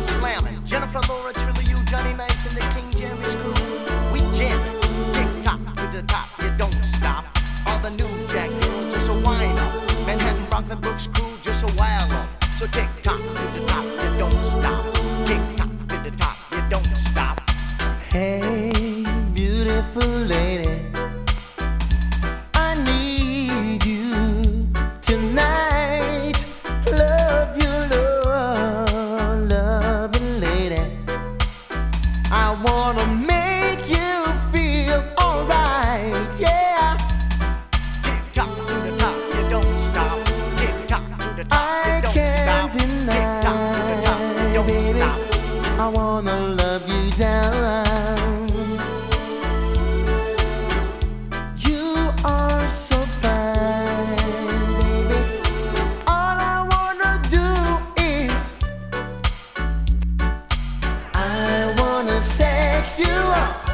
I'm slamming. Jennifer, Laura, Trilla, you, Johnny Nice, and the King Jeremy's crew. We jamming. Tick tock to the top, you don't stop. All the new jack girls, just a wind up. Manhattan, Brooklyn, Brooks crew, just a wild up. So tick tock to the top, you don't stop. Tick tock to the top, you don't stop. Hey, beautiful lady, I need you tonight. Love you, Lord, loving lady. I wanna make you feel alright, yeah. Tick tock to the top, you don't stop. Tick tock to the top, I you don't can't stop. Tick tock to the top, you deny, don't baby, stop. I wanna love you down. You are so fine, baby. All I wanna do is I wanna sex you up.